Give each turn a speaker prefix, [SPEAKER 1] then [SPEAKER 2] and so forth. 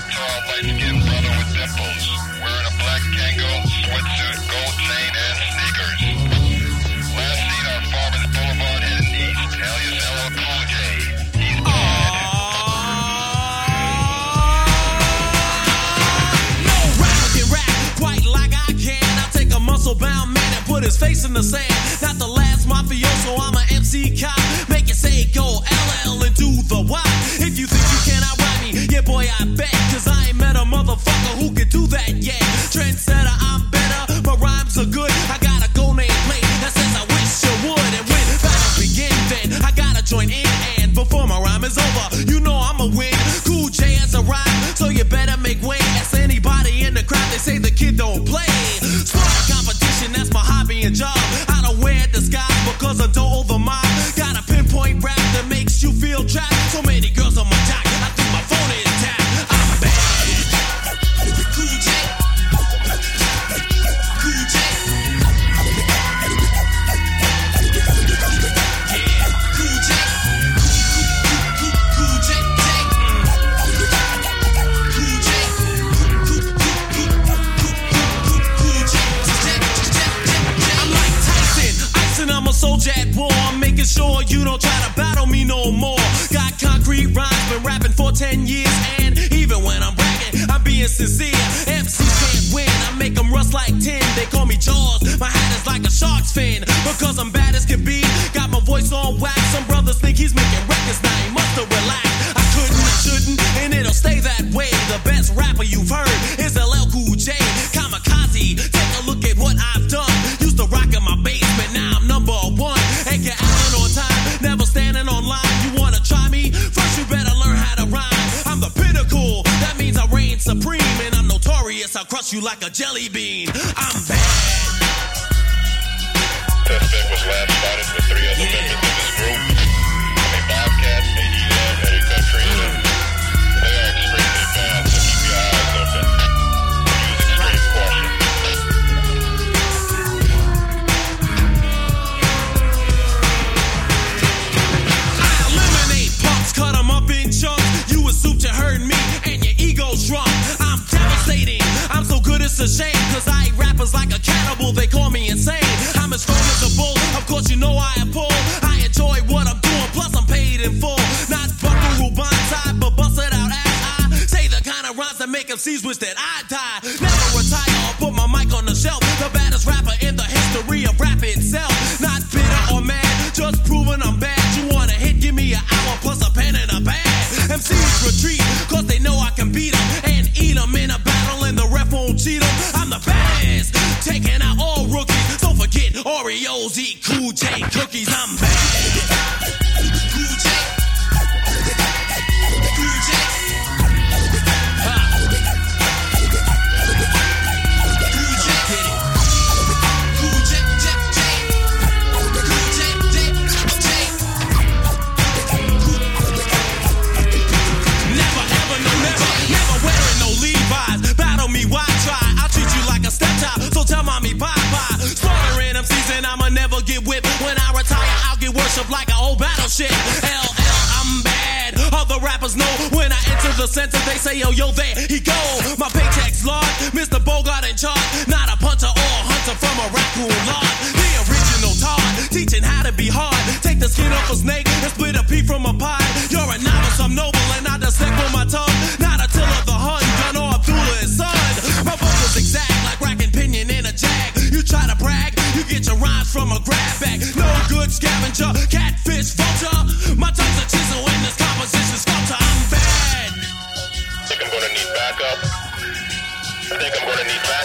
[SPEAKER 1] tall, light-skinned brother with dimples, wearing a black Kangol sweatsuit, gold chain, and sneakers. Last seen on Farmers Boulevard heading east. Alias LL Cool J. He's bad.
[SPEAKER 2] No rapper can rap quite like I can. I take a muscle-bound man and put his face in the sand. Not the last mafioso, I'm a MC cop. Make it say go LL and do the Y. If you think you cannot ride me, yeah boy I bet. Cause I ain't met a motherfucker who can do that yet. Trendsetter, I'm better, my rhymes are good. I got a gold name plate that says I wish you would. And when battle begin then, I gotta join in. And before my rhyme is over, you know I'ma win. Cool J has arrived, so you better make way. Ask anybody in the crowd, they say the kid don't play. Sport competition, that's my hobby and job. I don't wear disguise because I don't over mob. Got a pinpoint rap that makes you feel trapped. So many girls on my jock, I think my phone is tapped. I'm bad. Cool J. Cool J. Yeah, Cool J. Cool J. Cool J. I'm like Tyson, icing, I'm a soldier at war. I'm making sure you don't try to battle me no more. Got concrete rhymes, been rapping for 10 years. And even when I'm bragging, I'm being sincere. MCs can't win, I make them rust like tin. They call me Jaws, my hat is like a shark's fin. Because I'm bad as can be, got my voice on wax. Some brothers think he's making records, now he must have relaxed. I couldn't, I shouldn't, and it'll stay that way. The best rapper you've heard is LL Cool J. Kamikaze, take a look at what I've done. Used to rock in my basement, now I'm number one. Edgar Allan on time, never standing on line. You wanna try me? First you better learn how to rhyme. I'm the pinnacle, that means I reign supreme. And I'm notorious, I'll crush you like a jelly bean. I'm bad.
[SPEAKER 1] Suspect was last spotted with 3 other members of his group. A Bobcat, a E-Love, and a Country. They are extremely bad, so keep your eyes open. Use extreme caution.
[SPEAKER 2] I eliminate punks, cut them up in chunks. You assumed you heard me, and your ego's drunk. I'm devastating, I'm so good it's a shame. Cause I eat rappers like a cannibal, they call me insane. I'm as strong as a bull, of course you know I am Paul. I enjoy what I'm doing, plus I'm paid in full. Not buckaroo bonsai, but bust it out as I say the kind of rhymes that make MCs wish that I die. Never retire or put my mic on the shelf. The baddest rapper in the history of rap itself. Not bitter or mad, just proving I'm bad. You want a hit, give me an hour plus a pen and a pad. MCs retreat, cause they know I can beat them. And eat them in a battle and the ref won't cheat them. I'm the baddest, taking out all rookies. Don't forget Oreos, eat Cool J cookies. I'm bad. Cool J. Cool J. Cool J, get it. Cool J, J, J. Cool J, J, J. Never, ever, no, never wearing no Levi's. Battle me, why try? I'll treat you like a stepchild, so tell mommy bye-bye. Slaughtering MCs and I'ma never get whipped. When I retire, I'll get worshipped like an old battleship. LL, I'm bad. Other rappers know when I enter the center, they say, yo, there he go. My paycheck's large, Mr. Bogart in charge. Not a punter or a hunter from a raccoon lodge. The original Todd, teaching how to be hard. Take the skin off a snake and split a pea from a pie. You're a novice, I'm noble, and I dissect with my tongue. Not a till of the Hun, Gun or Abdullah his son. My vocals exact like racking pinion in a jag. You try to brag, you get your rhymes from a grab bag. No good scavenger, catfish, vulture. My tongue's a chisel in this composition sculpture. I'm bad.
[SPEAKER 1] Think I'm gonna need backup. I think I'm gonna need backup.